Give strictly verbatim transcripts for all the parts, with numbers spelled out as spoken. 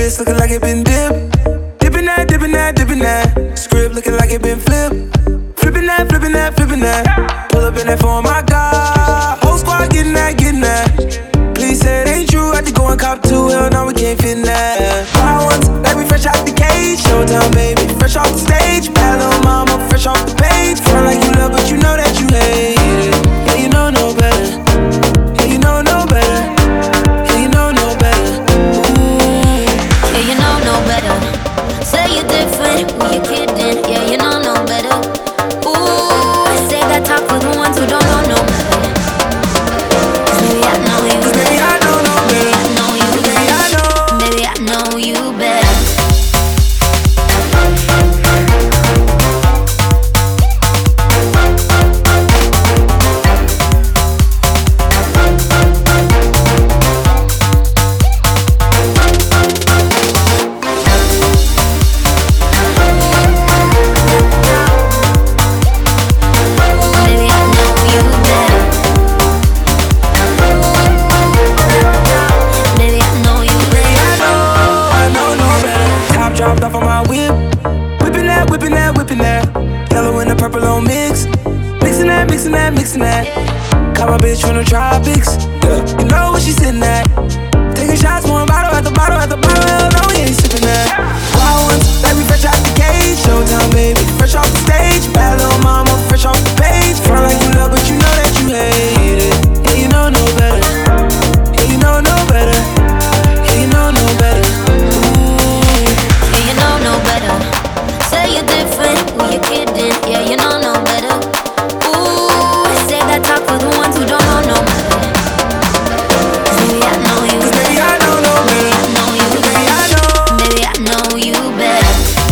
wrist looking like it been dipped. Dipping that, dipping that, dipping that. Script looking like it been flipped. Flipping that, flipping that, flipping that. Pull up in that phone, my God. Whole squad getting that, getting that. Please say it ain't true, I had to go and cop two. Hell no, we can't fit in that. Wild ones, like we fresh out the cage. Showtime, baby, fresh off the stage. Bad little mama, fresh off the page. Front like you love, but you know that you hate it. Yeah, you know no better. Yeah, you know no better. Yeah, you know no better. Ooh. Yeah, you know no better. Say you're different, who you kidding? Yeah, you know no better. Ooh, say that talk for the ones who don't know no better. Baby, I know you better. Baby, I know no Baby, better. I know you Baby, I better. know. Baby, I know you better. Baby, I know you better. Baby, I know you Baby, I better. know, I know no better. Top dropped off on my whip. Whipping that, whipping that, whipping that. Yellow and the purple on mix. Mixing that, mixing that, mixing that. Caught my bitch from the tropics. Yeah. You know what she sitting at. Taking shots, one bottle at the bottle at the bottle. Hell no, we ain't sipping that. Wild ones, like we fresh out the cage. Showtime, baby, fresh off the stage. Bad little mama, fresh off the page. Front like you love, but you know that you hate it. Yeah, you know no better. Yeah, you know no better. Yeah, you know no better. Ooh. Yeah, you know no better. Say you're different, who you kidding? Yeah, you know no better. Ooh, say that talk for the ones who don't know no better. Baby, I know you Baby, I better. know no Baby, better. I know you Baby, I better. know. Baby, I know you better.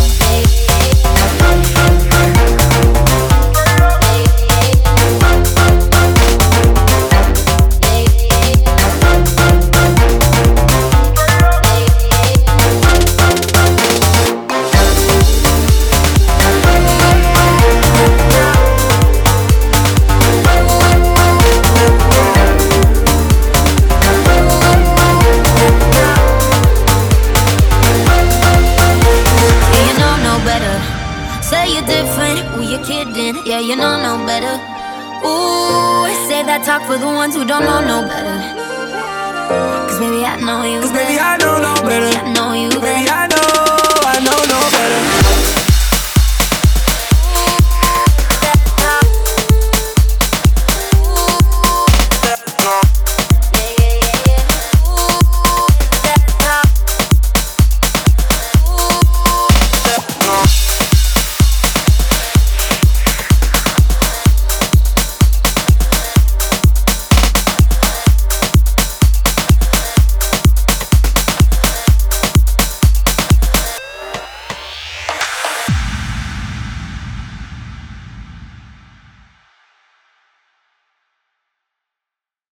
Yeah, you know no better. Say you're different, who you kidding? Yeah, you know no better. Ooh, say that talk for the ones who don't know no better. Cause baby, I know you Cause better. baby, I know